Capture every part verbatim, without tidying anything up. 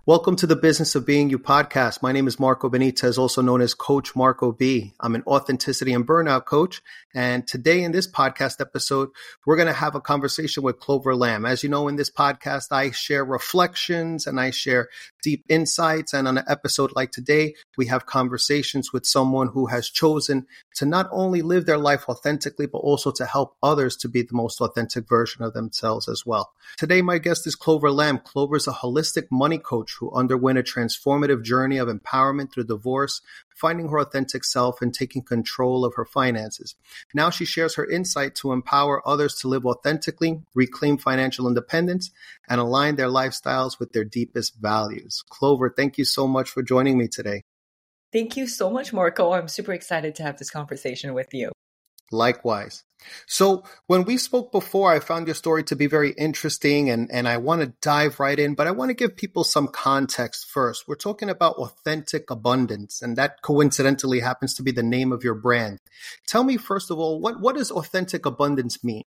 Welcome to the Business of Being You podcast. My name is Marco Benitez, also known as Coach Marco B. I'm an authenticity and burnout coach. And today in this podcast episode, we're going to have a conversation with Clover Lamb. As you know, in this podcast, I share reflections and I share deep insights. And on an episode like today, we have conversations with someone who has chosen to not only live their life authentically, but also to help others to be the most authentic version of themselves as well. Today, my guest is Clover Lamb. Clover is a holistic money coach who underwent a transformative journey of empowerment through divorce, finding her authentic self and taking control of her finances. Now she shares her insight to empower others to live authentically, reclaim financial independence, and align their lifestyles with their deepest values. Clover, thank you so much for joining me today. Thank you so much, Marco. I'm super excited to have this conversation with you. Likewise. So when we spoke before, I found your story to be very interesting and, and I want to dive right in, but I want to give people some context first. We're talking about authentic abundance, and that coincidentally happens to be the name of your brand. Tell me, first of all, what, what does authentic abundance mean?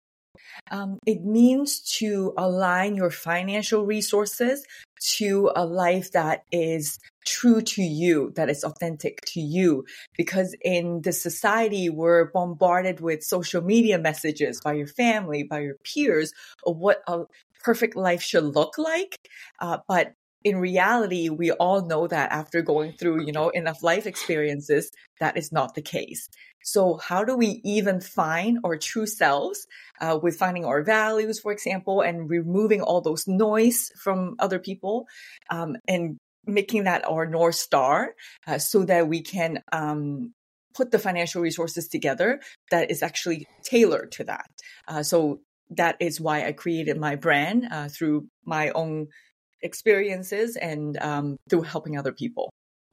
Um, it means to align your financial resources to a life that is true to you, that is authentic to you. Because in the society, we're bombarded with social media messages by your family, by your peers, of what a perfect life should look like. Uh, but in reality, we all know that after going through, you know, enough life experiences, that is not the case. So how do we even find our true selves uh, with finding our values, for example, and removing all those noise from other people um, and making that our North Star uh, so that we can um, put the financial resources together that is actually tailored to that. Uh, so that is why I created my brand uh, through my own experiences and um, through helping other people.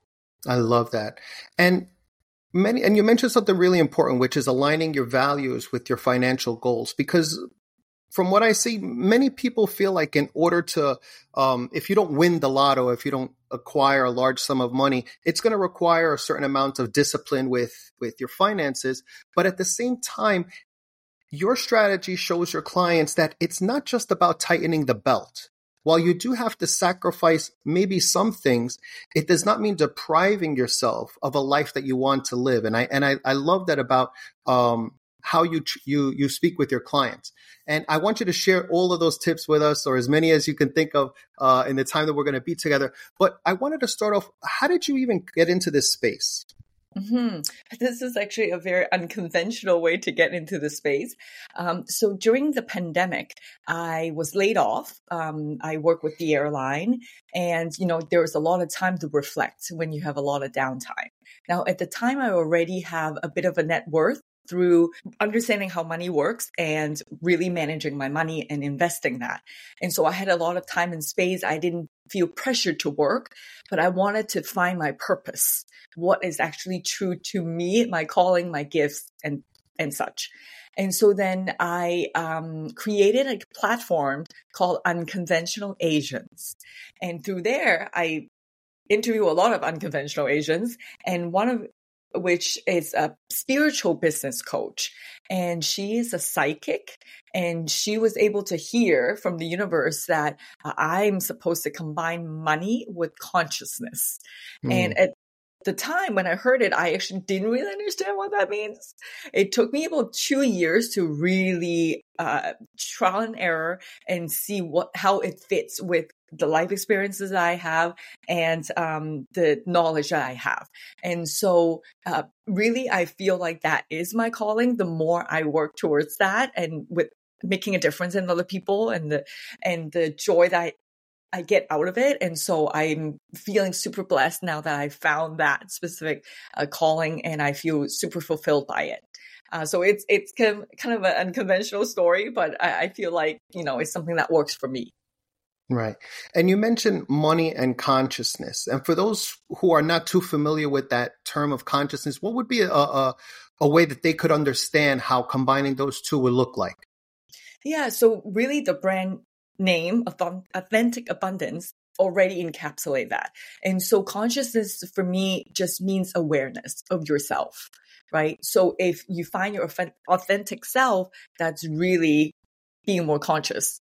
I love that. And Many, and you mentioned something really important, which is aligning your values with your financial goals. Because from what I see, many people feel like in order to, um, if you don't win the lotto, if you don't acquire a large sum of money, it's going to require a certain amount of discipline with, with your finances. But at the same time, your strategy shows your clients that it's not just about tightening the belt. While you do have to sacrifice maybe some things, it does not mean depriving yourself of a life that you want to live. And I and I, I love that about um, how you you you speak with your clients. And I want you to share all of those tips with us, or as many as you can think of uh, in the time that we're going to be together. But I wanted to start off, how did you even get into this space? Mm-hmm. This is actually a very unconventional way to get into the space. Um, so during the pandemic, I was laid off. Um, I work with the airline, and you know there was a lot of time to reflect when you have a lot of downtime. Now, at the time, I already have a bit of a net worth through understanding how money works and really managing my money and investing that. And so I had a lot of time and space. I didn't feel pressured to work, but I wanted to find my purpose, what is actually true to me, my calling, my gifts, and, and such. And so then I um, created a platform called Unconventional Asians. And through there, I interview a lot of unconventional Asians. And one of which is a spiritual business coach. And she is a psychic. And she was able to hear from the universe that uh, I'm supposed to combine money with consciousness. Mm. And at the time when I heard it, I actually didn't really understand what that means. It took me about two years to really uh, trial and error and see what how it fits with the life experiences that I have and um, the knowledge that I have. And so uh, really, I feel like that is my calling. The more I work towards that and with making a difference in other people and the and the joy that I I get out of it. And so I'm feeling super blessed now that I found that specific uh, calling and I feel super fulfilled by it. Uh, so it's it's kind of, kind of an unconventional story, but I, I feel like, you know, it's something that works for me. Right. And you mentioned money and consciousness. And for those who are not too familiar with that term of consciousness, what would be a, a, a way that they could understand how combining those two would look like? Yeah. So really the brand name, Authentic Abundance, already encapsulate that. And so consciousness for me just means awareness of yourself, right? So if you find your authentic self, that's really being more conscious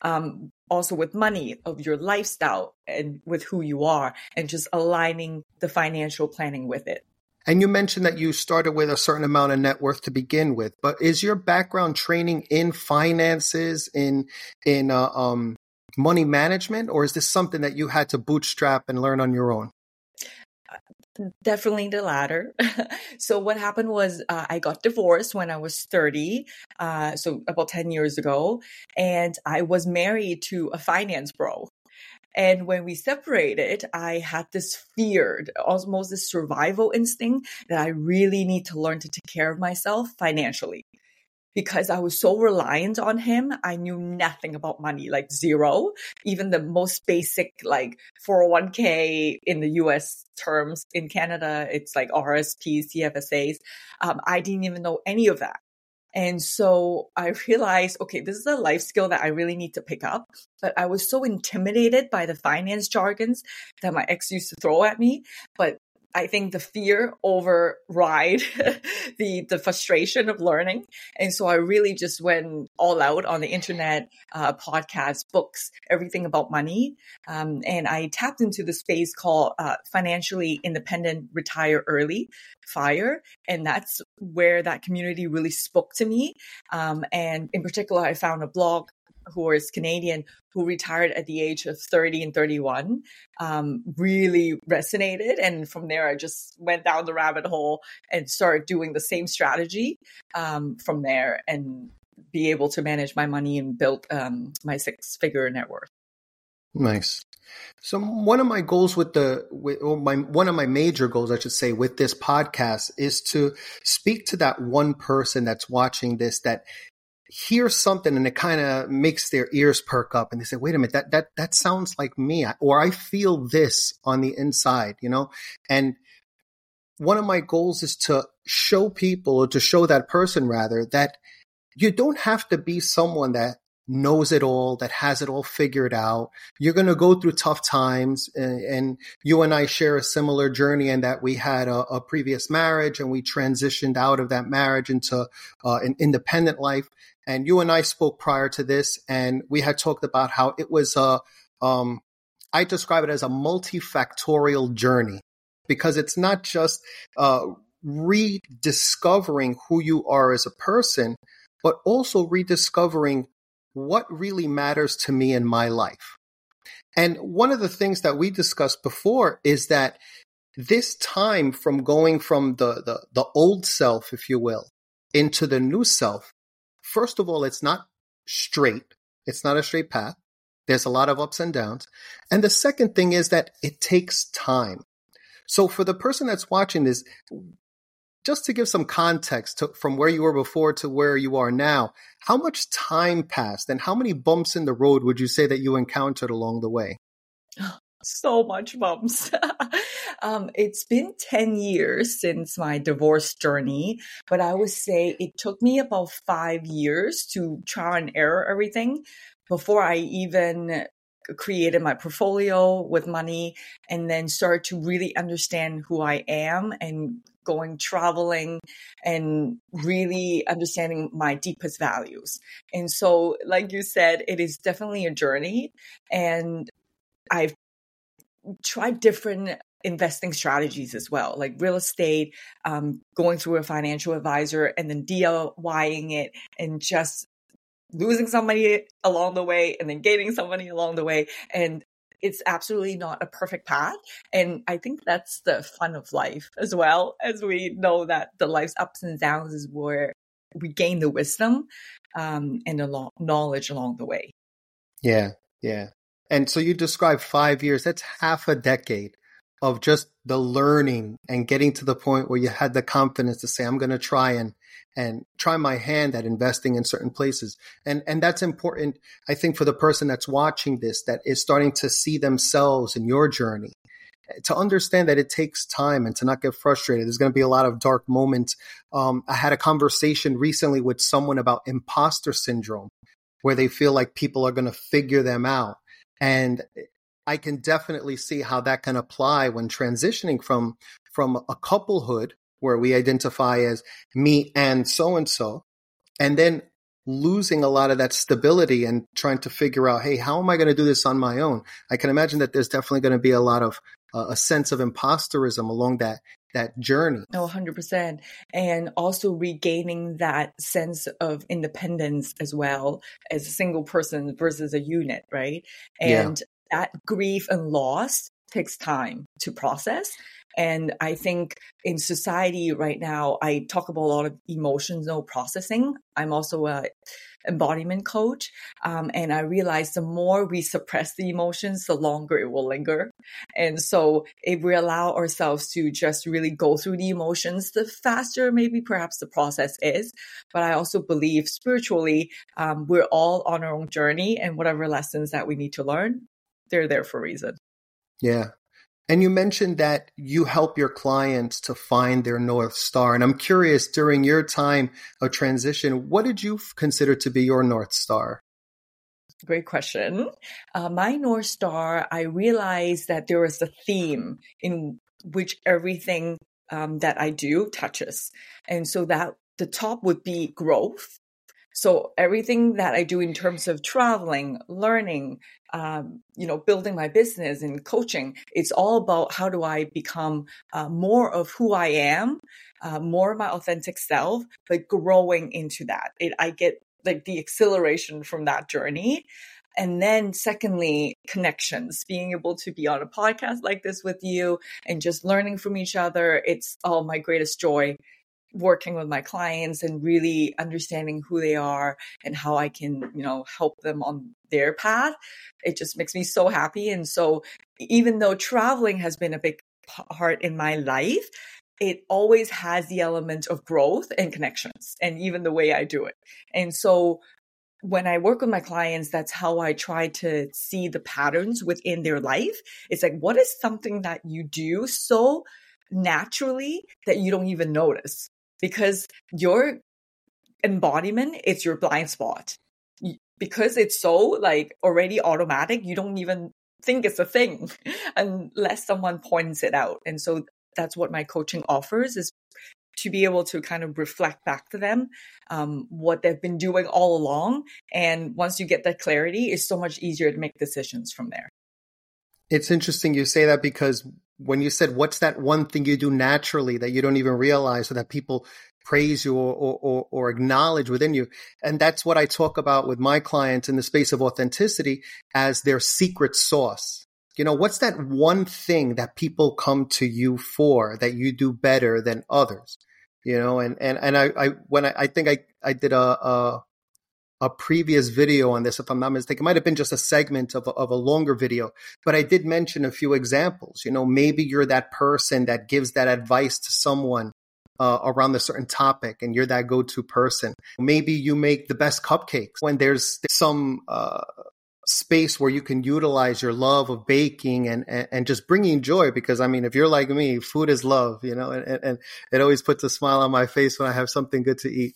um, also with money, of your lifestyle and with who you are, and just aligning the financial planning with it. And you mentioned that you started with a certain amount of net worth to begin with, but is your background training in finances, in in uh, um, money management, or is this something that you had to bootstrap and learn on your own? Definitely the latter. So what happened was uh, I got divorced when I was thirty, uh, so about ten years ago, and I was married to a finance bro. And when we separated, I had this fear, almost this survival instinct that I really need to learn to take care of myself financially. Because I was so reliant on him, I knew nothing about money, like zero. Even the most basic, like four oh one k in the U S terms. In Canada, it's like R S Ps, T F S As. Um, I didn't even know any of that. And so I realized, okay, this is a life skill that I really need to pick up. But I was so intimidated by the finance jargons that my ex used to throw at me. But I think the fear override the the frustration of learning. And so I really just went all out on the internet, uh, podcasts, books, everything about money. Um, and I tapped into the space called uh, Financially Independent Retire Early, FIRE. And that's where that community really spoke to me. Um, and in particular, I found a blog who is Canadian, who retired at the age of thirty and thirty-one, um, really resonated. And from there, I just went down the rabbit hole and started doing the same strategy um, from there, and be able to manage my money and build um, my six-figure net worth. Nice. So one of my goals with the, with, or my, one of my major goals, I should say, with this podcast is to speak to that one person that's watching this that hears something and it kind of makes their ears perk up and they say, wait a minute, that, that, that sounds like me, or I feel this on the inside, you know? And one of my goals is to show people, or to show that person rather, that you don't have to be someone that knows it all, that has it all figured out. You're going to go through tough times, and, and you and I share a similar journey in that we had a, a previous marriage and we transitioned out of that marriage into uh, an independent life. And you and I spoke prior to this, and we had talked about how it was a, um, I describe it as a multifactorial journey, because it's not just uh, rediscovering who you are as a person, but also rediscovering what really matters to me in my life. And one of the things that we discussed before is that this time from going from the, the, the old self, if you will, into the new self, first of all, it's not straight. It's not a straight path. There's a lot of ups and downs. And the second thing is that it takes time. So for the person that's watching this, just to give some context to, from where you were before to where you are now, how much time passed and how many bumps in the road would you say that you encountered along the way? So much bumps. um, it's been ten years since my divorce journey, but I would say it took me about five years to try and error everything before I even created my portfolio with money, and then started to really understand who I am, and going traveling and really understanding my deepest values. And so, like you said, it is definitely a journey, and I've tried different investing strategies as well, like real estate, um, going through a financial advisor, and then DIYing it, and just losing somebody along the way, and then gaining somebody along the way. And it's absolutely not a perfect path. And I think that's the fun of life as well, as we know that the life's ups and downs is where we gain the wisdom um, and the lo- knowledge along the way. Yeah, yeah. And so you described five years. That's half a decade of just the learning and getting to the point where you had the confidence to say, I'm going to try and and try my hand at investing in certain places. And and that's important, I think, for the person that's watching this, that is starting to see themselves in your journey, to understand that it takes time and to not get frustrated. There's going to be a lot of dark moments. Um, I had a conversation recently with someone about imposter syndrome, where they feel like people are going to figure them out. And I can definitely see how that can apply when transitioning from, from a couplehood, where we identify as me and so-and-so, and then losing a lot of that stability and trying to figure out, hey, how am I going to do this on my own? I can imagine that there's definitely going to be a lot of uh, a sense of imposterism along that that journey. Oh, one hundred percent. And also regaining that sense of independence as well as a single person versus a unit, right? And yeah. that grief and loss takes time to process. And I think in society right now, I talk about a lot of emotional processing. I'm also a embodiment coach. Um, and I realize the more we suppress the emotions, the longer it will linger. And so if we allow ourselves to just really go through the emotions, the faster maybe perhaps the process is. But I also believe spiritually, um, we're all on our own journey, and whatever lessons that we need to learn, they're there for a reason. Yeah. And you mentioned that you help your clients to find their North Star. And I'm curious, during your time of transition, what did you consider to be your North Star? Great question. Uh, my North Star, I realized that there was a theme in which everything um, that I do touches. And so that the top would be growth. So everything that I do in terms of traveling, learning, um, you know, building my business and coaching, it's all about how do I become uh, more of who I am, uh, more of my authentic self, but growing into that. It, I get like the acceleration from that journey. And then secondly, connections, being able to be on a podcast like this with you and just learning from each other. It's all my greatest joy. Working with my clients and really understanding who they are and how I can, you know, help them on their path. It just makes me so happy. And so even though traveling has been a big part in my life, it always has the element of growth and connections, and even the way I do it. And so when I work with my clients, that's how I try to see the patterns within their life. It's like, what is something that you do so naturally that you don't even notice? Because your embodiment, it's your blind spot. Because it's so like already automatic, you don't even think it's a thing unless someone points it out. And so that's what my coaching offers, is to be able to kind of reflect back to them um, what they've been doing all along. And once you get that clarity, it's so much easier to make decisions from there. It's interesting you say that, because when you said, what's that one thing you do naturally that you don't even realize, or that people praise you or, or, or acknowledge within you? And that's what I talk about with my clients in the space of authenticity as their secret sauce. You know, what's that one thing that people come to you for that you do better than others? You know, and, and, and I, I, when I, I think I, I did a, a, a previous video on this, if I'm not mistaken. It might have been just a segment of a, of a longer video, but I did mention a few examples. You know, maybe you're that person that gives that advice to someone uh, around a certain topic, and you're that go-to person. Maybe you make the best cupcakes when there's some uh, space where you can utilize your love of baking and, and, and just bringing joy. Because I mean, if you're like me, food is love, you know, and, and it always puts a smile on my face when I have something good to eat.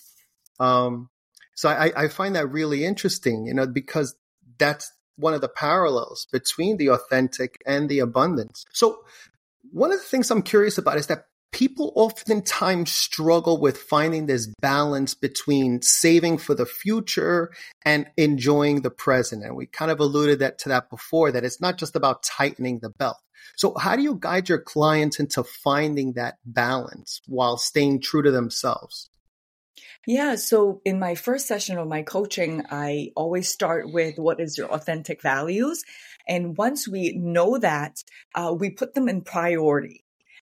Um, So I, I find that really interesting, you know, because that's one of the parallels between the authentic and the abundance. So one of the things I'm curious about is that people oftentimes struggle with finding this balance between saving for the future and enjoying the present. And we kind of alluded that to that before, that it's not just about tightening the belt. So how do you guide your clients into finding that balance while staying true to themselves? Yeah. So in my first session of my coaching, I always start with what is your authentic values. And once we know that, uh, we put them in priority.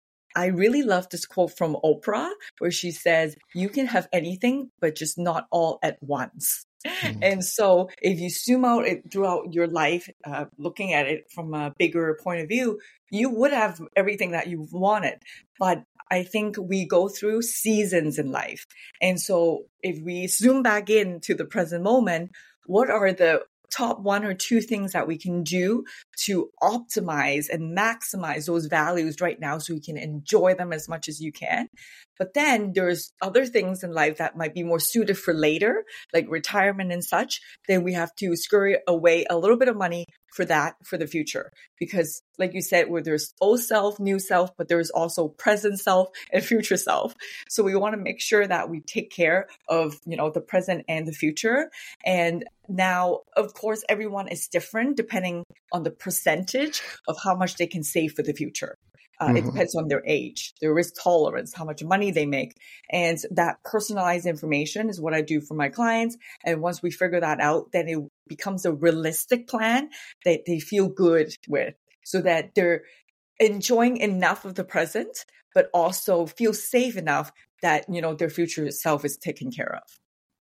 I really love this quote from Oprah, where she says, you can have anything, but just not all at once. Mm. And so if you zoom out it throughout your life, uh, looking at it from a bigger point of view, you would have everything that you've wanted. But I think we go through seasons in life. And so if we zoom back into the present moment, what are the top one or two things that we can do to optimize and maximize those values right now so you can enjoy them as much as you can? But then there's other things in life that might be more suited for later, like retirement and such. Then we have to scurry away a little bit of money for that for the future. Because like you said, where there's old self, new self, but there's also present self and future self. So we want to make sure that we take care of, you know, the present and the future. And now, of course, everyone is different depending on the percentage of how much they can save for the future. Uh, mm-hmm. It depends on their age, their risk tolerance, how much money they make. And that personalized information is what I do for my clients. And once we figure that out, then it becomes a realistic plan that they feel good with, so that they're enjoying enough of the present, but also feel safe enough that, you know, their future self is taken care of.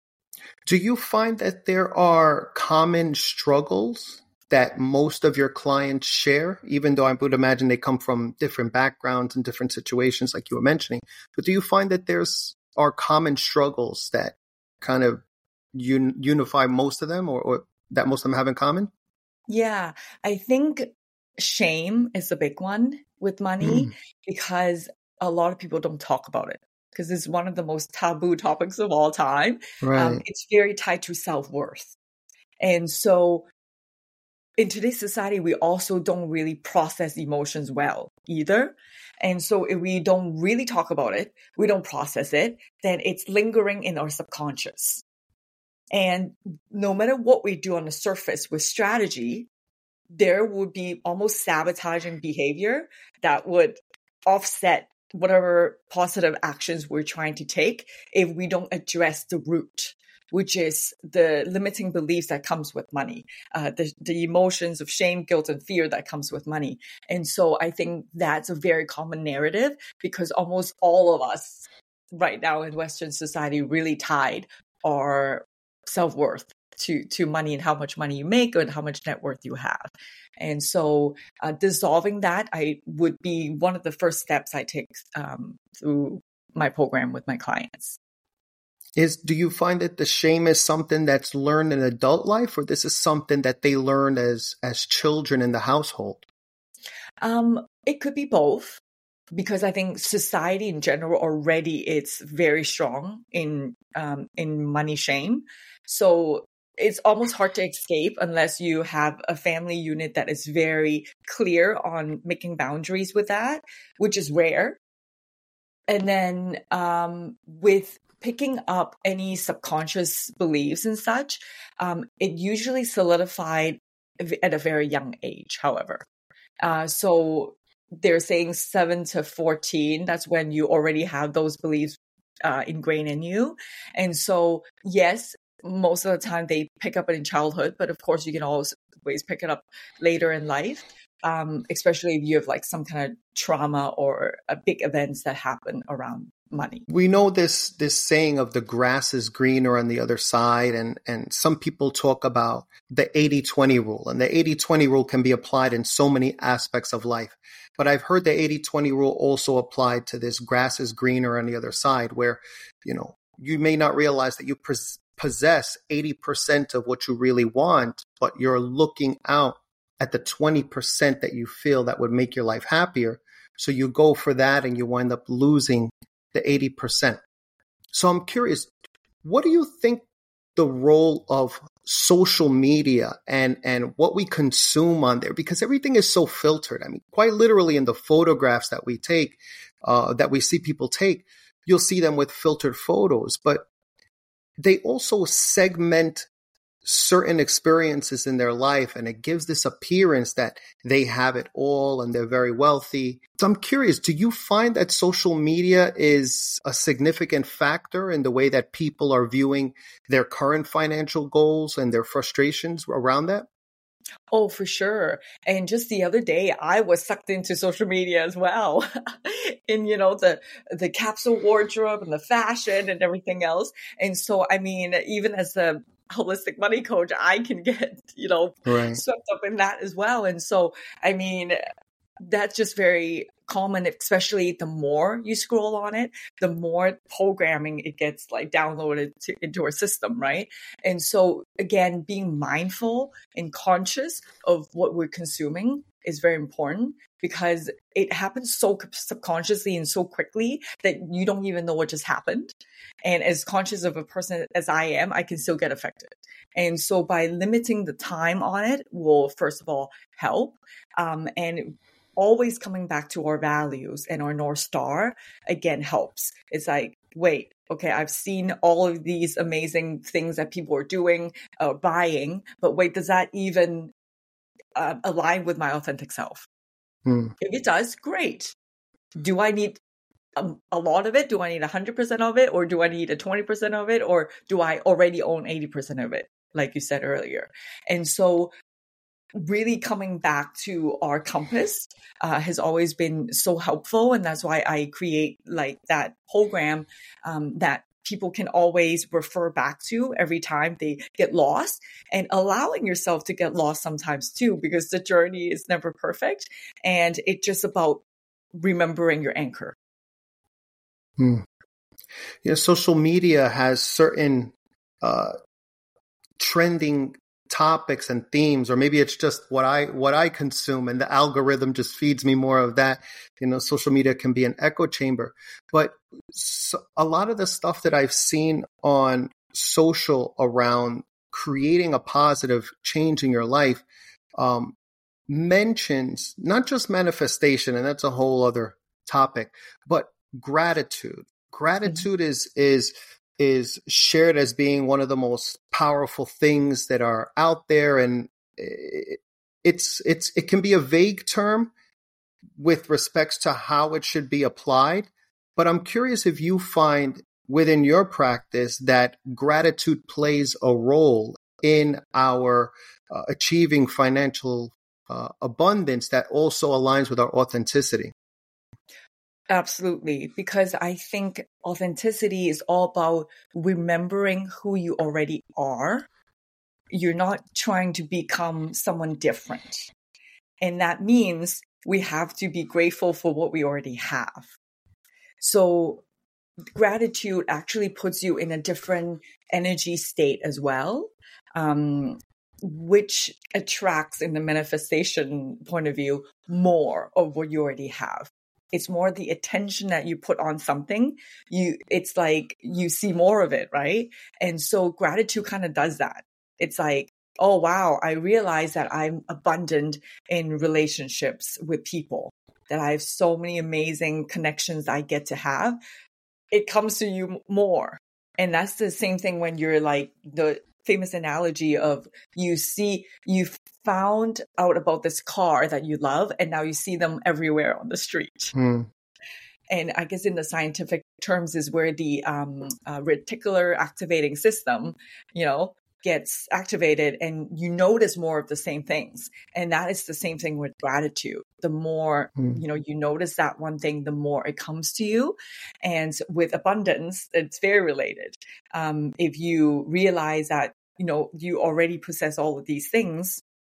Do you find that there are common struggles that most of your clients share, even though I would imagine they come from different backgrounds and different situations like you were mentioning? But do you find that there's are common struggles that kind of un, unify most of them, or, or that most of them have in common? Yeah, I think shame is a big one with money mm. because a lot of people don't talk about it, because it's one of the most taboo topics of all time. Right. Um, it's very tied to self-worth. And so in today's society, we also don't really process emotions well either. And so if we don't really talk about it, we don't process it, then it's lingering in our subconscious. And no matter what we do on the surface with strategy, there would be almost sabotaging behavior that would offset whatever positive actions we're trying to take if we don't address the root, which is the limiting beliefs that comes with money, uh, the, the emotions of shame, guilt, and fear that comes with money. And so I think that's a very common narrative, because almost all of us right now in Western society really tied our self-worth to, to money and how much money you make and how much net worth you have. And so uh, dissolving that I would be one of the first steps I take um, through my program with my clients. Is do you find that the shame is something that's learned in adult life, or this is something that they learn as as children in the household? Um, it could be both, because I think society in general already it's very strong in um, in money shame. So it's almost hard to escape unless you have a family unit that is very clear on making boundaries with that, which is rare. And then um, with picking up any subconscious beliefs and such, um, it usually solidified at a very young age, however. Uh, so they're saying seven to fourteen, that's when you already have those beliefs uh, ingrained in you. And so, yes, most of the time they pick up it in childhood, but of course you can always pick it up later in life. Um, especially if you have like some kind of trauma or uh, big events that happen around money. We know this this saying of the grass is greener on the other side, and and some people talk about the eighty twenty rule, and the eighty twenty rule can be applied in so many aspects of life. But I've heard the eighty twenty rule also applied to this grass is greener on the other side, where, you know, you may not realize that you pos- possess eighty percent of what you really want, but you're looking out at the twenty percent that you feel that would make your life happier. So you go for that and you wind up losing the eighty percent. So I'm curious, what do you think the role of social media and, and what we consume on there? Because everything is so filtered. I mean, quite literally in the photographs that we take, uh, that we see people take, you'll see them with filtered photos, but they also segment certain experiences in their life, and it gives this appearance that they have it all and they're very wealthy. So I'm curious, do you find that social media is a significant factor in the way that people are viewing their current financial goals and their frustrations around that? Oh, for sure. And just the other day, I was sucked into social media as well in, you know, the, the capsule wardrobe and the fashion and everything else. And so, I mean, even as a holistic money coach, I can get, you know, right. swept up in that as well. And so, I mean, that's just very common, especially the more you scroll on it, the more programming it gets like downloaded to, into our system, right? And so again, being mindful and conscious of what we're consuming is very important because it happens so subconsciously and so quickly that you don't even know what just happened. And as conscious of a person as I am, I can still get affected. And so by limiting the time on it will, first of all, help. Um, and always coming back to our values and our North Star, again, helps. It's like, wait, okay, I've seen all of these amazing things that people are doing, uh, buying, but wait, does that even uh, align with my authentic self? Hmm. If it does, great. Do I need a, a lot of it? Do I need one hundred percent of it? Or do I need a twenty percent of it? Or do I already own eighty percent of it, like you said earlier? And so really coming back to our compass uh, has always been so helpful. And that's why I create like that program um, that people can always refer back to every time they get lost, and allowing yourself to get lost sometimes too, because the journey is never perfect. And it's just about remembering your anchor. Hmm. Yeah, social media has certain uh, trending topics and themes, or maybe it's just what I what I consume, and the algorithm just feeds me more of that. You know, social media can be an echo chamber, but so, a lot of the stuff that I've seen on social around creating a positive change in your life um, mentions not just manifestation, and that's a whole other topic, but gratitude. Gratitude mm-hmm. is is is shared as being one of the most powerful things that are out there. And it's, it's, it can be a vague term with respects to how it should be applied. But I'm curious if you find within your practice that gratitude plays a role in our uh, achieving financial uh, abundance that also aligns with our authenticity. Absolutely, because I think authenticity is all about remembering who you already are. You're not trying to become someone different. And that means we have to be grateful for what we already have. So gratitude actually puts you in a different energy state as well, um, which attracts, in the manifestation point of view, more of what you already have. It's more the attention that you put on something. You, it's like you see more of it, right? And so gratitude kind of does that. It's like, oh, wow, I realize that I'm abundant in relationships with people, that I have so many amazing connections I get to have. It comes to you more. And that's the same thing when you're like the famous analogy of you see, you found out about this car that you love, and now you see them everywhere on the street. Mm. And I guess in the scientific terms is where the um, uh, reticular activating system, you know, gets activated, and you notice more of the same things. And that is the same thing with gratitude. The more, mm. you know, you notice that one thing, the more it comes to you. And with abundance, it's very related. Um, if you realize that, you know, you already possess all of these things,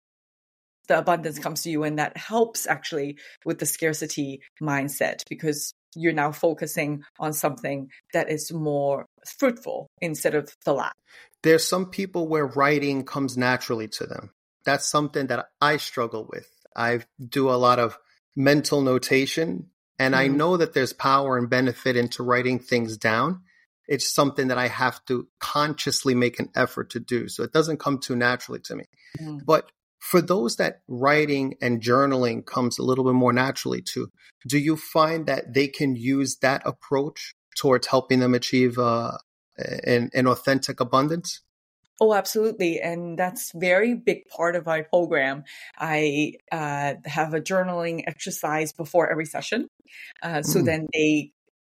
the abundance comes to you, and that helps actually with the scarcity mindset, because you're now focusing on something that is more fruitful instead of the lack. There's some people where writing comes naturally to them. That's something that I struggle with. I do a lot of mental notation, and mm-hmm. I know that there's power and benefit into writing things down. It's something that I have to consciously make an effort to do. So it doesn't come too naturally to me. Mm-hmm. But for those that writing and journaling comes a little bit more naturally to, do you find that they can use that approach towards helping them achieve uh, an, an authentic abundance? Oh, absolutely. And that's a very big part of my program. I uh, have a journaling exercise before every session. Uh, so mm. then they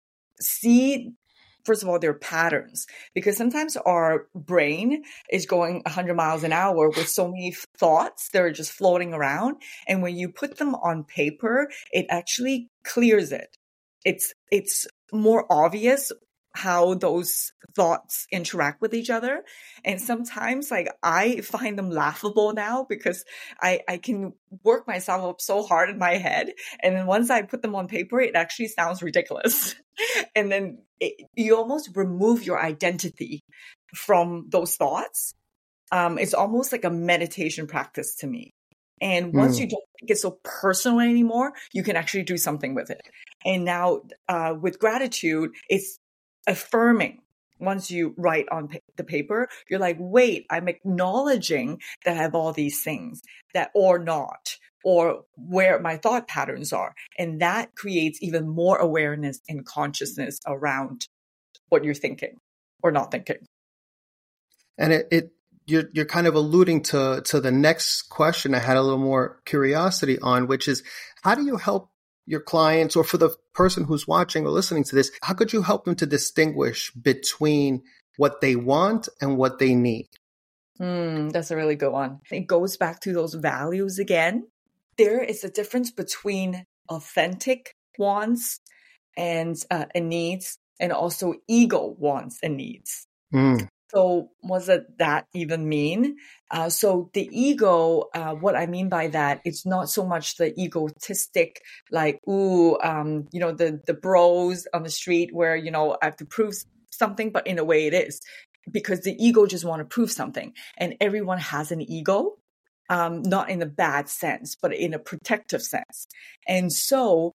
see, first of all, their patterns, because sometimes our brain is going one hundred miles an hour with so many thoughts that are just floating around. And when you put them on paper, it actually clears it. It's, it's more obvious how those thoughts interact with each other. And sometimes like I find them laughable now, because I, I can work myself up so hard in my head. And then once I put them on paper, it actually sounds ridiculous. And then it, you almost remove your identity from those thoughts. Um, it's almost like a meditation practice to me. And once mm. you don't take it so personal anymore, you can actually do something with it. And now uh, with gratitude, it's affirming. Once you write on pa- the paper, you're like, wait, I'm acknowledging that I have all these things that or not, or where my thought patterns are. And that creates even more awareness and consciousness around what you're thinking or not thinking. And it, it you're you're kind of alluding to to the next question I had a little more curiosity on, which is, how do you help your clients, or for the person who's watching or listening to this, how could you help them to distinguish between what they want and what they need? Mm, that's a really good one. It goes back to those values again. There is a difference between authentic wants and, uh, and needs, and also ego wants and needs. Mm. So what does that even mean? Uh, so the ego, uh, what I mean by that, it's not so much the egotistic, like, ooh, um, you know, the, the bros on the street where, you know, I have to prove something, but in a way it is because the ego just want to prove something, and everyone has an ego, um, not in a bad sense, but in a protective sense. And so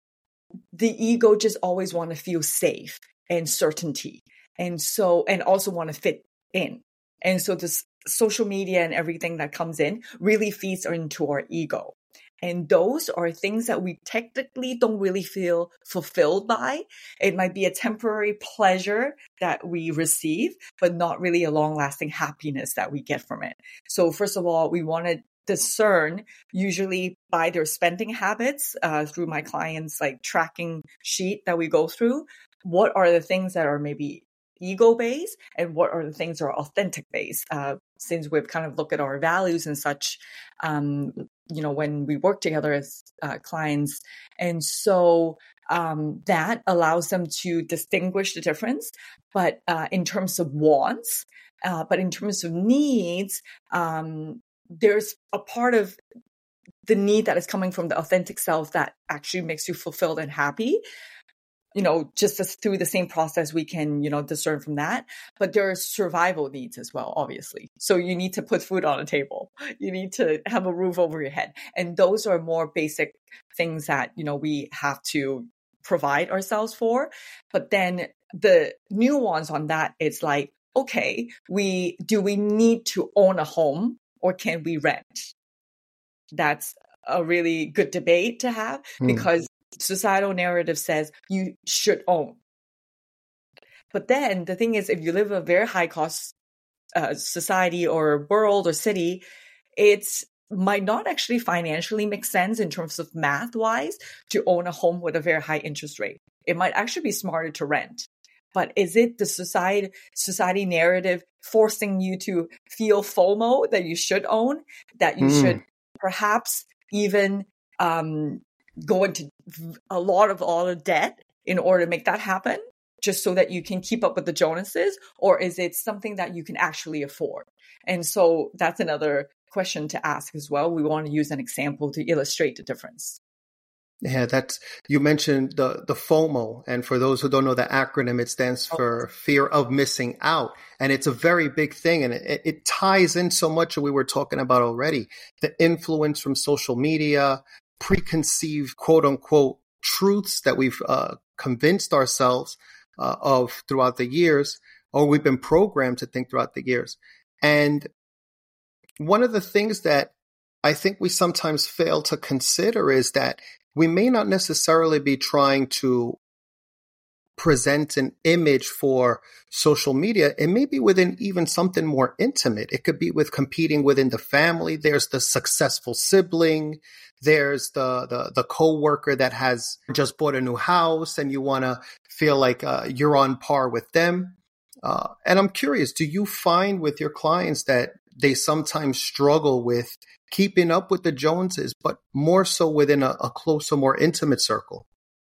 the ego just always want to feel safe and certainty. And so, and also want to fit in. And so this social media and everything that comes in really feeds into our ego. And those are things that we technically don't really feel fulfilled by. It might be a temporary pleasure that we receive, but not really a long lasting happiness that we get from it. So first of all, we want to discern, usually by their spending habits, uh, through my clients' like tracking sheet that we go through, what are the things that are maybe ego-based and what are the things that are authentic-based, uh, since we've kind of looked at our values and such, um, you know, when we work together as uh, clients. And so um, that allows them to distinguish the difference. But uh, in terms of wants, uh, but in terms of needs, um, there's a part of the need that is coming from the authentic self that actually makes you fulfilled and happy. You know, just as through the same process, we can, you know, discern from that. But there are survival needs as well, obviously. So you need to put food on the table. You need to have a roof over your head. And those are more basic things that, you know, we have to provide ourselves for. But then the nuance on that is like, okay, we do we need to own a home or can we rent? That's a really good debate to have because societal narrative says you should own. But then the thing is, if you live in a very high cost uh, society or world or city, it's might not actually financially make sense in terms of math wise to own a home with a very high interest rate. It might actually be smarter to rent. But is it the society society narrative forcing you to feel FOMO that you should own, that you mm. should perhaps even um, go into a lot of all of debt in order to make that happen, just so that you can keep up with the Jonases? Or is it something that you can actually afford? And so that's another question to ask as well. We want to use an example to illustrate the difference. Yeah, that's, you mentioned the, the FOMO. And for those who don't know the acronym, it stands for fear of missing out. And it's a very big thing. And it, it ties in so much that we were talking about already. The influence from social media, preconceived quote unquote truths that we've uh, convinced ourselves uh, of throughout the years, or we've been programmed to think throughout the years. And one of the things that I think we sometimes fail to consider is that we may not necessarily be trying to present an image for social media. It may be within even something more intimate. It could be with competing within the family. There's the successful sibling. There's the, the, the coworker that has just bought a new house and you want to feel like uh, you're on par with them. Uh, and I'm curious, do you find with your clients that they sometimes struggle with keeping up with the Joneses, but more so within a, a closer, more intimate circle?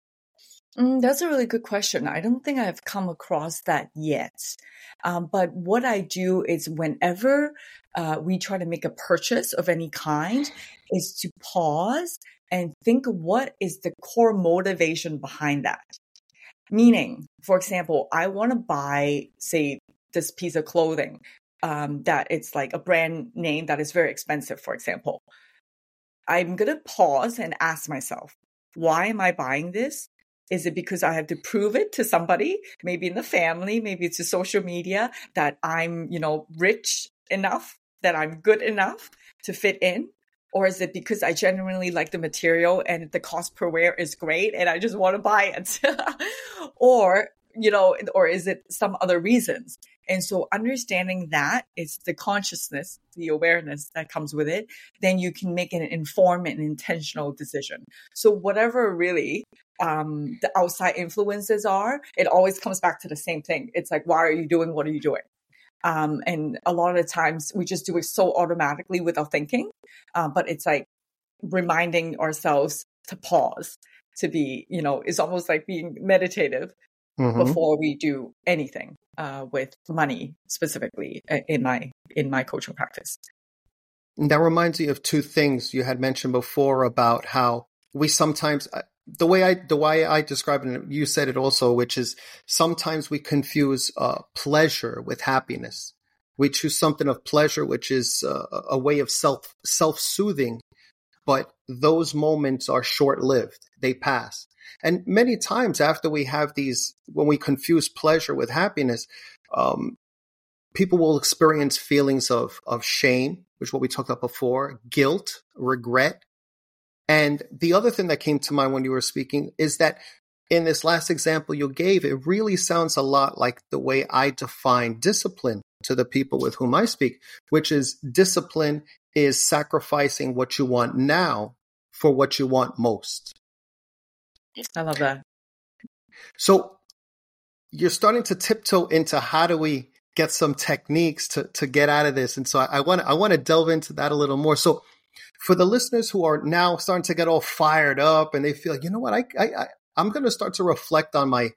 Mm, that's a really good question. I don't think I've come across that yet. Um, but what I do is whenever uh, we try to make a purchase of any kind is to pause and think of what is the core motivation behind that. Meaning, for example, I want to buy, say, this piece of clothing um, that it's like a brand name that is very expensive, for example. I'm going to pause and ask myself, why am I buying this? Is it because I have to prove it to somebody, maybe in the family, maybe it's to social media, that I'm, you know, rich enough, that I'm good enough to fit in? Or is it because I genuinely like the material and the cost per wear is great and I just want to buy it? Or, you know, or is it some other reasons? And so understanding that is the consciousness, the awareness that comes with it, then you can make an informed and intentional decision. So whatever really um, the outside influences are, it always comes back to the same thing. It's like, why are you doing? What are you doing? Um, and a lot of the times we just do it so automatically without thinking. Uh, but it's like reminding ourselves to pause, to be, you know, it's almost like being meditative mm-hmm. before we do anything uh, with money specifically in my in my coaching practice. And that reminds me of two things you had mentioned before about how we sometimes, the way I the way I describe it, and you said it also, which is sometimes we confuse uh, pleasure with happiness. We choose something of pleasure, which is uh, a way of self self-soothing, but those moments are short-lived. They pass. And many times after we have these, when we confuse pleasure with happiness, um, people will experience feelings of, of shame, which is what we talked about before, guilt, regret. And the other thing that came to mind when you were speaking is that in this last example you gave, it really sounds a lot like the way I define discipline to the people with whom I speak, which is discipline is sacrificing what you want now for what you want most. I love that. So you're starting to tiptoe into how do we get some techniques to, to get out of this. And so I want I want to delve into that a little more. So for the listeners who are now starting to get all fired up and they feel, you know what, I, I, I I'm going to start to reflect on my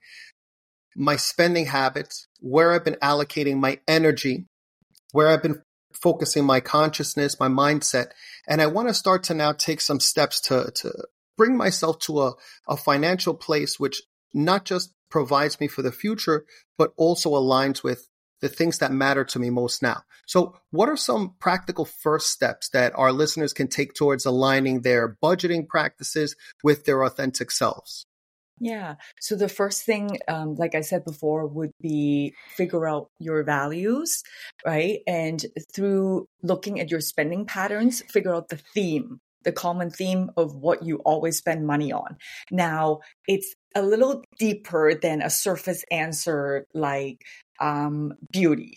my spending habits, where I've been allocating my energy, where I've been focusing my consciousness, my mindset. And I want to start to now take some steps to, to bring myself to a, a financial place which not just provides me for the future, but also aligns with the things that matter to me most now. So what are some practical first steps that our listeners can take towards aligning their budgeting practices with their authentic selves? Yeah. So the first thing, um, like I said before, would be figure out your values, right? And through looking at your spending patterns, figure out the theme, the common theme of what you always spend money on. Now, it's a little deeper than a surface answer like um, beauty.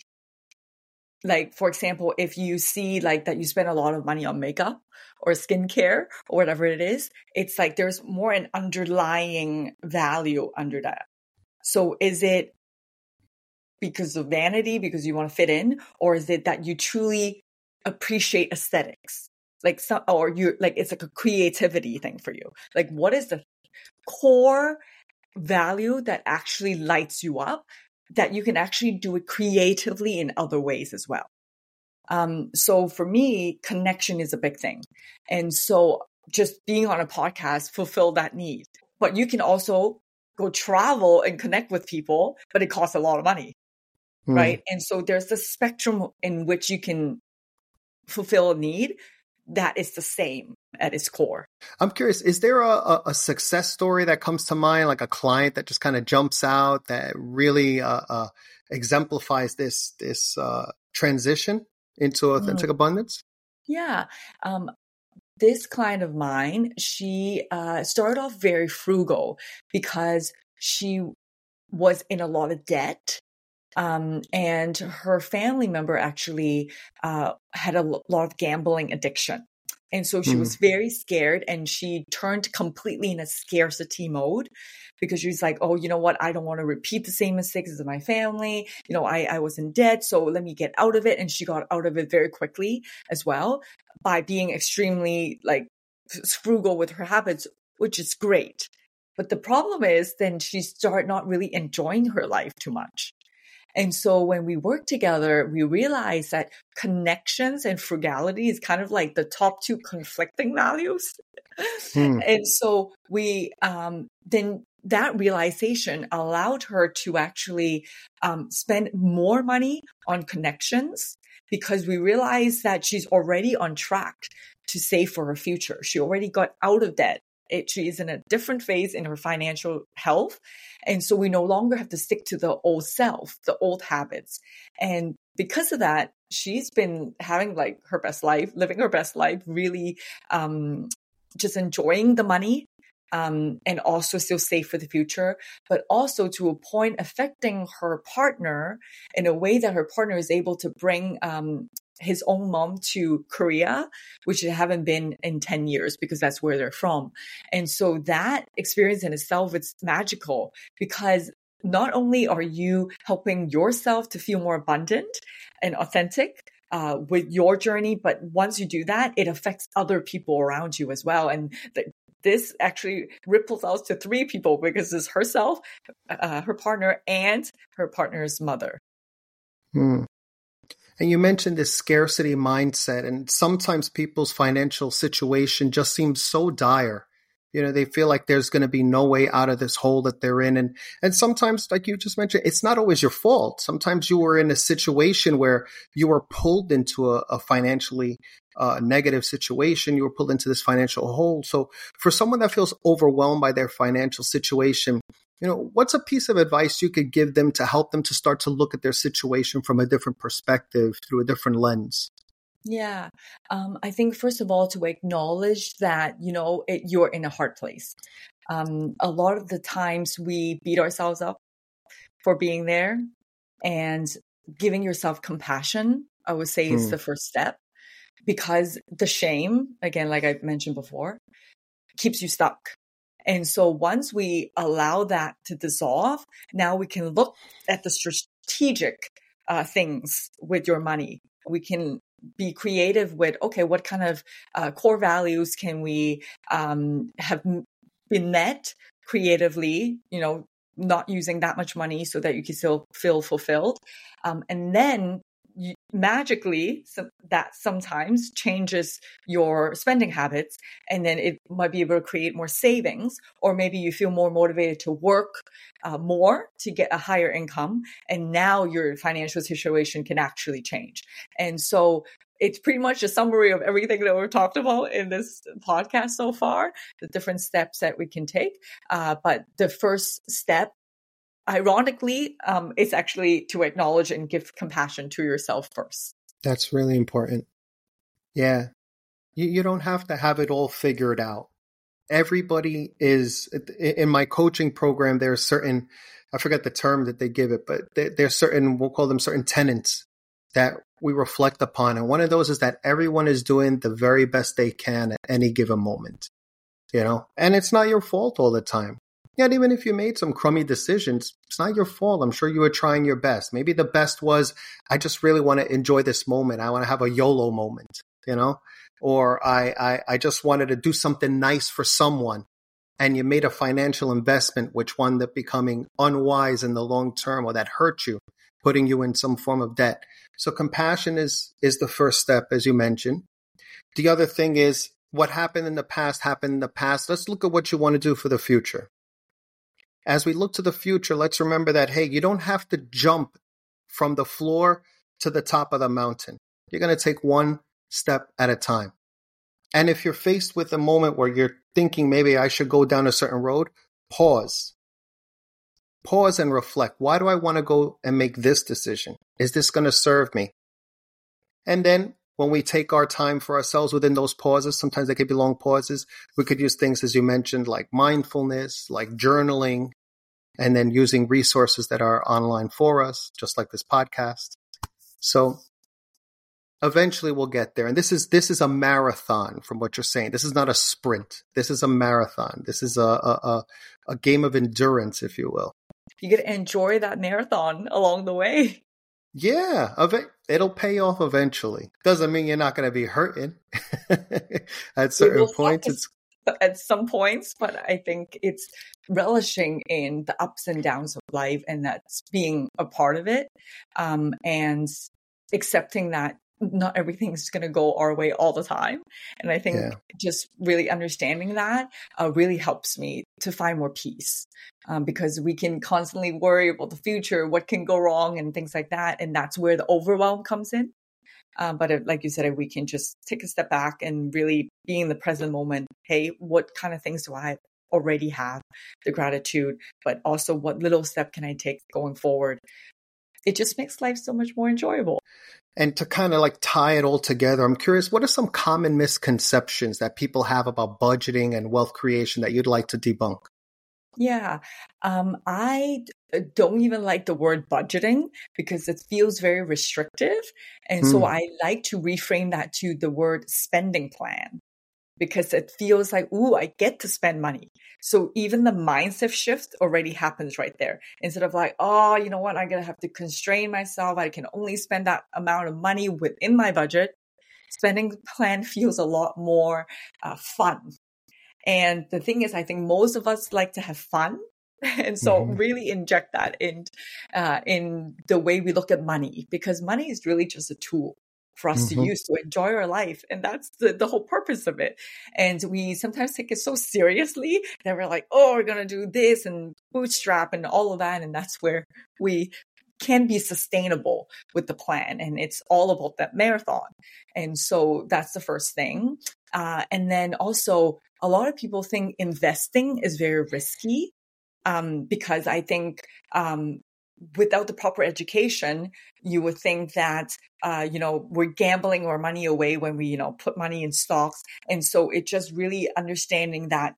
Like, for example, if you see like that you spend a lot of money on makeup or skincare or whatever it is, it's like there's more an underlying value under that. So is it because of vanity, because you want to fit in, or is it that you truly appreciate aesthetics? Like some, or you like it's like a creativity thing for you. Like what is the core value that actually lights you up, that you can actually do it creatively in other ways as well. Um, so for me, connection is a big thing. And so just being on a podcast fulfill that need. But you can also go travel and connect with people, but it costs a lot of money, mm. right? And so there's the spectrum in which you can fulfill a need that is the same at its core. I'm curious, is there a, a success story that comes to mind, like a client that just kind of jumps out that really uh, uh, exemplifies this this uh, transition into authentic mm. abundance? Yeah. Um, this client of mine, she uh, started off very frugal because she was in a lot of debt. Um, and her family member actually uh, had a l- lot of gambling addiction. And so she mm. was very scared, and she turned completely in a scarcity mode because she was like, oh, you know what? I don't want to repeat the same mistakes as my family. You know, I, I was in debt, so let me get out of it. And she got out of it very quickly as well by being extremely like frugal with her habits, which is great. But the problem is then she started not really enjoying her life too much. And so when we work together, we realize that connections and frugality is kind of like the top two conflicting values. Hmm. And so we, um, then that realization allowed her to actually um, spend more money on connections because we realized that she's already on track to save for her future. She already got out of debt. It, she is in a different phase in her financial health. And so we no longer have to stick to the old self, the old habits. And because of that, she's been having like her best life, living her best life, really um, just enjoying the money. Um, and also still safe for the future, but also to a point affecting her partner in a way that her partner is able to bring um, his own mom to Korea, which they haven't been in ten years because that's where they're from. And so that experience in itself, it's magical because not only are you helping yourself to feel more abundant and authentic, Uh, with your journey, but once you do that, it affects other people around you as well. And the, this actually ripples out to three people because it's herself, uh, her partner, and her partner's mother. Hmm. And you mentioned this scarcity mindset, and sometimes people's financial situation just seems so dire. You know, they feel like there's going to be no way out of this hole that they're in. And, and sometimes, like you just mentioned, it's not always your fault. Sometimes you were in a situation where you were pulled into a, a financially uh, negative situation. You were pulled into this financial hole. So for someone that feels overwhelmed by their financial situation, you know, what's a piece of advice you could give them to help them to start to look at their situation from a different perspective, through a different lens? Yeah. Um, I think, first of all, to acknowledge that, you know, it, you're in a hard place. Um, a lot of the times we beat ourselves up for being there, and giving yourself compassion, I would say, is Hmm. the first step, because the shame, again, like I mentioned before, keeps you stuck. And so once we allow that to dissolve, now we can look at the strategic uh, things with your money. We can be creative with, okay, what kind of uh, core values can we um, have been met creatively, you know, not using that much money so that you can still feel fulfilled. Um, and then you, magically, so that sometimes changes your spending habits, and then it might be able to create more savings, or maybe you feel more motivated to work uh, more to get a higher income, and now your financial situation can actually change. And so it's pretty much a summary of everything that we've talked about in this podcast so far, the different steps that we can take. Uh, but the first step, ironically, um, is actually to acknowledge and give compassion to yourself first. That's really important. Yeah. You, you don't have to have it all figured out. Everybody is, in my coaching program, there are certain, I forget the term that they give it, but there's certain, we'll call them certain tenets that we reflect upon. And one of those is that everyone is doing the very best they can at any given moment, you know, and it's not your fault all the time. Yet even if you made some crummy decisions, it's not your fault. I'm sure you were trying your best. Maybe the best was, I just really want to enjoy this moment. I want to have a YOLO moment, you know, or I, I, I just wanted to do something nice for someone. And you made a financial investment, which wound up becoming unwise in the long term, or that hurt you, putting you in some form of debt. So compassion is, is the first step, as you mentioned. The other thing is, what happened in the past happened in the past. Let's look at what you want to do for the future. As we look to the future, let's remember that, hey, you don't have to jump from the floor to the top of the mountain. You're going to take one step at a time. And if you're faced with a moment where you're thinking maybe I should go down a certain road, pause. Pause and reflect. Why do I want to go and make this decision? Is this going to serve me? And then when we take our time for ourselves within those pauses, sometimes they could be long pauses. We could use things, as you mentioned, like mindfulness, like journaling, and then using resources that are online for us, just like this podcast. So eventually we'll get there. And this is this is a marathon from what you're saying. This is not a sprint. This is a marathon. This is a a, a, a game of endurance, if you will. You get to enjoy that marathon along the way. Yeah, it'll pay off eventually. Doesn't mean you're not going to be hurting at certain points. It's at some points, but I think it's relishing in the ups and downs of life, and that's being a part of it, um, and accepting that not everything is going to go our way all the time. And I think yeah. just really understanding that uh, really helps me to find more peace, um, because we can constantly worry about the future, what can go wrong and things like that. And that's where the overwhelm comes in. Um, but if, like you said, if we can just take a step back and really be in the present moment, hey, what kind of things do I already have the gratitude, but also what little step can I take going forward? It just makes life so much more enjoyable. And to kind of like tie it all together, I'm curious, what are some common misconceptions that people have about budgeting and wealth creation that you'd like to debunk? Yeah, um, I d- don't even like the word budgeting because it feels very restrictive. And so Hmm. I like to reframe that to the word spending plan because it feels like, ooh, I get to spend money. So even the mindset shift already happens right there. Instead of like, oh, you know what, I'm going to have to constrain myself. I can only spend that amount of money within my budget. Spending plan feels a lot more uh, fun. And the thing is, I think most of us like to have fun. And so Mhm. really inject that in, uh, in the way we look at money, because money is really just a tool for us to Mhm. use to enjoy our life. And that's the, the whole purpose of it. And we sometimes take it so seriously that we're like, oh, we're going to do this and bootstrap and all of that. And that's where we can be sustainable with the plan. And it's all about that marathon. And so that's the first thing. Uh, and then also, a lot of people think investing is very risky um, because I think um, without the proper education, you would think that, uh, you know, we're gambling our money away when we, you know, put money in stocks. And so it just really understanding that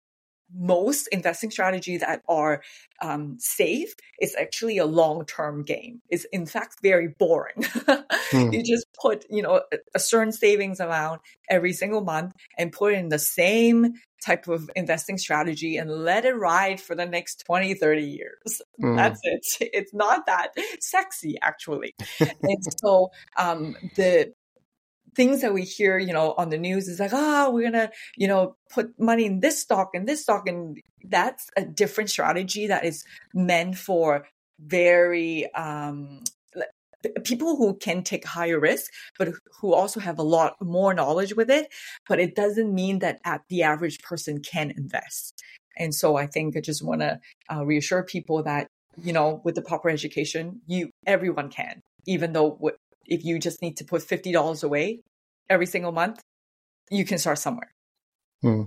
most investing strategies that are um, safe is actually a long-term game. It's in fact very boring. Hmm. You just put, you know, a, a certain savings amount every single month and put it in the same type of investing strategy and let it ride for the next twenty, thirty years. Hmm. That's it. It's not that sexy, actually. And so um, the things that we hear, you know, on the news is like, oh, we're going to, you know, put money in this stock and this stock. And that's a different strategy that is meant for very, um, people who can take higher risk, but who also have a lot more knowledge with it. But it doesn't mean that at the average person can invest. And so I think I just want to uh, reassure people that, you know, with the proper education, you, everyone can, even though w- if you just need to put fifty dollars away every single month, you can start somewhere. Hmm.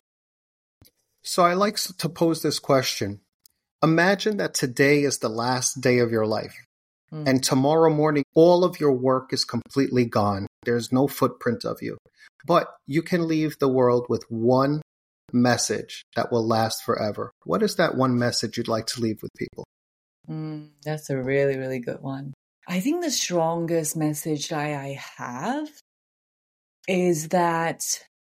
So I like to pose this question. Imagine that today is the last day of your life. Mm. And tomorrow morning, all of your work is completely gone. There's no footprint of you. But you can leave the world with one message that will last forever. What is that one message you'd like to leave with people? Mm, that's a really, really good one. I think the strongest message I, I have is that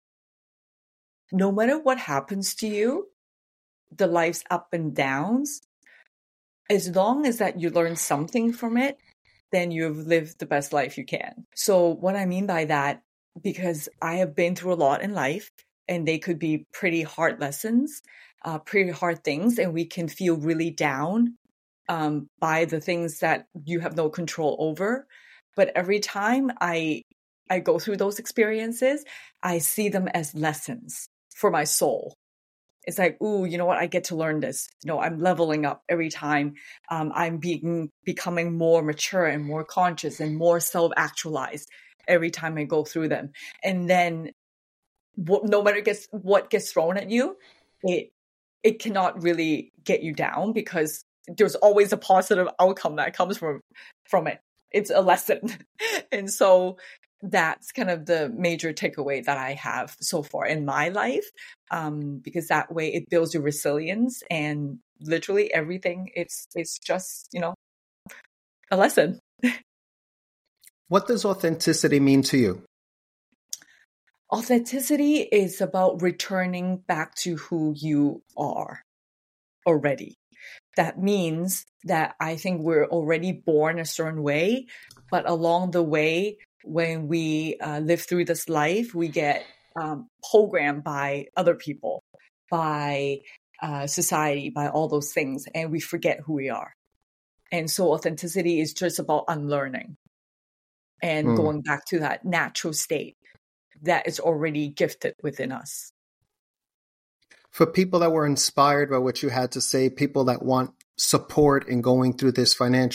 no matter what happens to you, the life's up and downs, as long as that you learn something from it, then you've lived the best life you can. So what I mean by that, because I have been through a lot in life and they could be pretty hard lessons, uh, pretty hard things, and we can feel really down um, by the things that you have no control over. But every time I I go through those experiences, I see them as lessons for my soul. It's like, ooh, you know what? I get to learn this. You know, I'm leveling up every time. Um, I'm being becoming more mature and more conscious and more self-actualized every time I go through them. And then, what, no matter gets what gets thrown at you, it it cannot really get you down because there's always a positive outcome that comes from from it. It's a lesson, and so that's kind of the major takeaway that I have so far in my life, um, because that way it builds your resilience and literally everything. It's it's just, you know, a lesson. What does authenticity mean to you? Authenticity is about returning back to who you are already. That means that I think we're already born a certain way, but along the way, when we uh, live through this life, we get um, programmed by other people, by uh, society, by all those things, and we forget who we are. And so authenticity is just about unlearning and Hmm. going back to that natural state that is already gifted within us. For people that were inspired by what you had to say, people that want support in going through this financial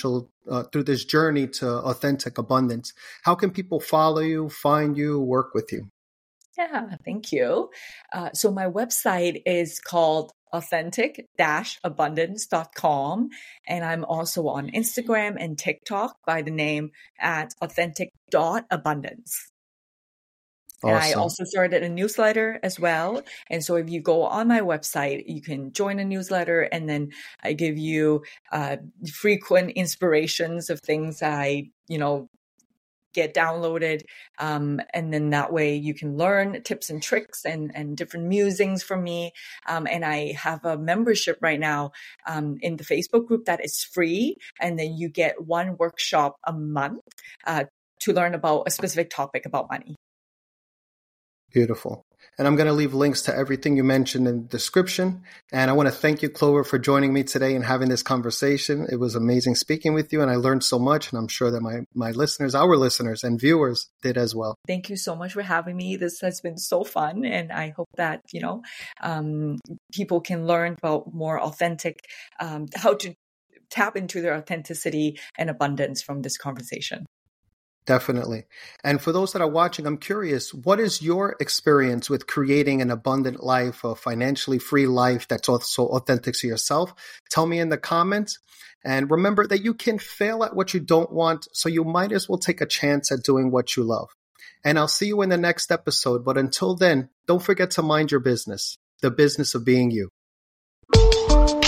uh, through this journey to authentic abundance. How can people follow you, find you, work with you? Yeah, thank you. Uh, so my website is called authentic dash abundance dot com. And I'm also on Instagram and TikTok by the name at authentic dot abundance. Awesome. And I also started a newsletter as well. And so if you go on my website, you can join a newsletter, and then I give you uh, frequent inspirations of things I, you know, get downloaded. Um, and then that way you can learn tips and tricks and, and different musings from me. Um, and I have a membership right now um, in the Facebook group that is free. And then you get one workshop a month uh, to learn about a specific topic about money. Beautiful. And I'm going to leave links to everything you mentioned in the description. And I want to thank you, Clover, for joining me today and having this conversation. It was amazing speaking with you, and I learned so much. And I'm sure that my, my listeners, our listeners and viewers did as well. Thank you so much for having me. This has been so fun. And I hope that, you know, um, people can learn about more authentic, um, how to tap into their authenticity and abundance from this conversation. Definitely. And for those that are watching, I'm curious, what is your experience with creating an abundant life, a financially free life that's also authentic to yourself? Tell me in the comments. And remember that you can fail at what you don't want, so you might as well take a chance at doing what you love. And I'll see you in the next episode. But until then, don't forget to mind your business, the business of being you.